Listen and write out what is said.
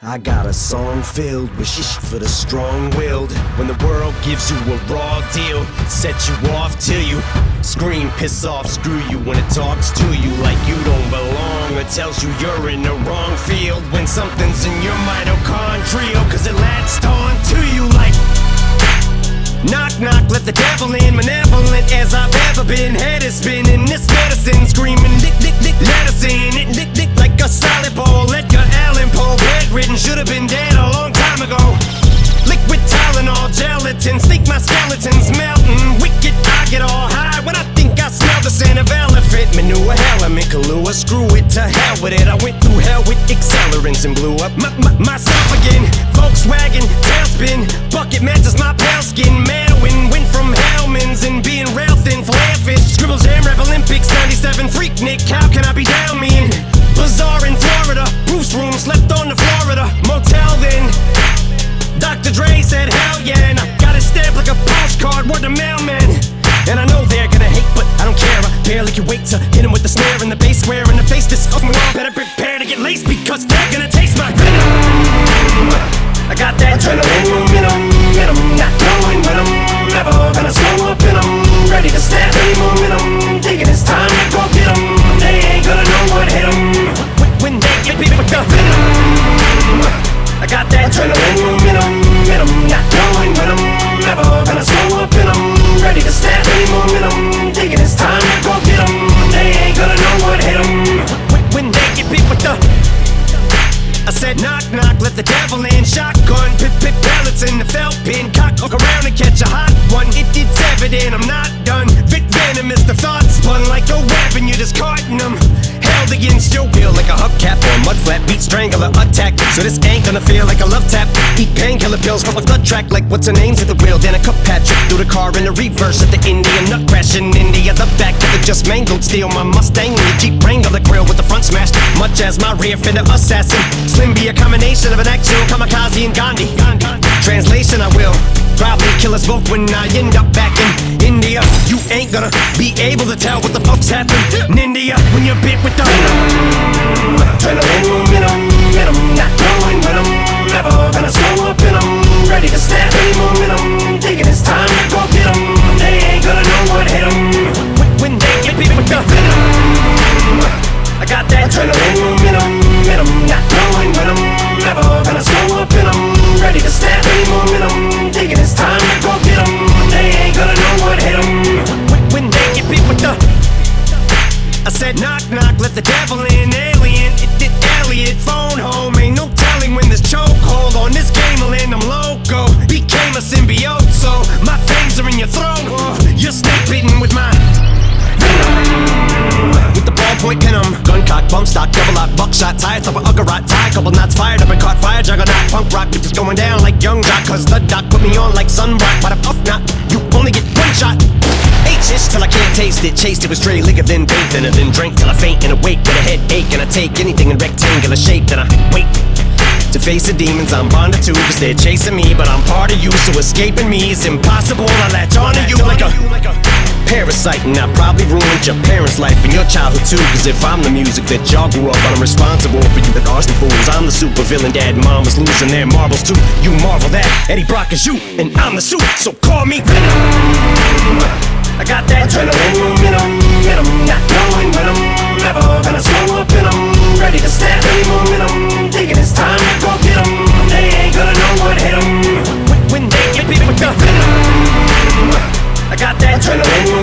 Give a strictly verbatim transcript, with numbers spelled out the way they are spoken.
I got a song filled with shit for the strong-willed. When the world gives you a raw deal, set you off till you scream, piss off, screw you. When it talks to you like you don't belong, or tells you you're in the wrong field. When something's in your mitochondrial, cause it latched on to you like knock, knock, let the devil in. Malevolent as I've ever been. Head is spinning, this medicine screaming, lick, lick, lick, let us in. It lick, lick like a salad bowl. Edgar Allan Poe, bedridden, should've been dead a long time ago. Liquid Tylenol, gelatin, sneak my skeletons melting. Wicked, I get all high when I think I smell the scent of elephant manure. Element Kahlua, screw it, to hell with it. I went through hell with accelerants and blew up my, my, myself again. Volkswagen, tailspin, bucket matches my pale skin. Manwin, went from Hellman's and being rail thin, flare fish. Scribbles, Jam Rap Olympics, ninety-seven, Freak Nick, how can I be down me in? Bazaar in Florida, Bruce room, slept on the Florida motel then. Doctor Dre said hell yeah, and I got it stamped like a postcard, word to mailman. And I know they're gonna hate, but I don't care. I barely can wait to hit 'em with the snare and the bass square in the face. This off my wall, better prepare to get laced because they're gonna taste my venom. I got that adrenaline momentum, momentum, not knowing when I'm ever gonna slow up in 'em. Ready to snap any momentum, thinking it's time to go get 'em. They ain't gonna know what hit 'em when they get beat with the venom. I got that adrenaline momentum, momentum, not knowing when I'm ever gonna slow up in 'em. Ready to snap any momentum, thinking it's time to go get 'em. They ain't gonna know what hit 'em when they get beat with the. I said knock, knock, let the devil in. Shotgun, pit, pit, pellets in the felt pin. Cock, look around and catch a hot one. It, it's evident I'm not done. Vic venomous, the thoughts spun like a weapon. You're discarding them. Held against your will like a hubcap or a mudflat. Beat strangler attack, so this ain't gonna feel like a love tap. Eat painkiller pills from a gut track like what's her name's at the wheel. Then a cup patch through the car in the reverse at the Indian nut crash in India. The back of the just mangled steel. My Mustang and the Jeep Wrangler grill with the front smashed, much as my rear fender assassin. Slim be a combination of an actual kamikaze and Gandhi. Translation, I will probably kill us both when I end up back in India. You ain't gonna be able to tell what the fuck's happened in India when you're bit with the adrenaline momentum, momentum, not knowing when I'm ever gonna slow up in 'em. Ready to snap any momentum, thinking it's time to go get 'em. They ain't gonna know what hit 'em when they get bit with the venom. I got that adrenaline momentum, momentum, not knowing when I'm ever gonna slow up in 'em. Ready to snap any momentum, thinking it's time to go get 'em. They ain't gonna know what hit 'em when they get beat with the. I said knock, knock, let the devil in. Alien, it did Elliot, phone home. Ain't no telling when this chokehold on this game will end. I'm loco, became a symbiote, so my fangs are in your throat. Oh, you're snake bitten with my with the ballpoint venom. Gun cock, bump stock, double lock, buckshot, tire thumper, uggerot, tie, couple knots fired up and caught fire, juggernaut, punk rock, bitches going down like young jock, cause the doc put me on like sunrock. But if off not, you only get one shot. H-ish till I can't taste it, chased it with stray liquor, then bathed in it, then drank till I faint and awake with a headache. And I take anything in rectangular shape, then I wait to face the demons I'm bonded to, cause they're chasing me, but I'm part of you, so escaping me is impossible. I latch onto you like a parasite, and I probably ruined your parents' life and your childhood too. Cause if I'm the music that y'all grew up on, I'm responsible for you that arson fools. I'm the super villain, dad and mom was losing their marbles too. You marvel that Eddie Brock is you, and I'm the suit, so call me Venom. I got that adrenaline momentum, momentum, not knowing when I'm ever gonna slow up in 'em. Ready to snap any momentum, thinking it's time to go get 'em. They ain't gonna know what hit 'em when they get beat with the venom. I got that adrenaline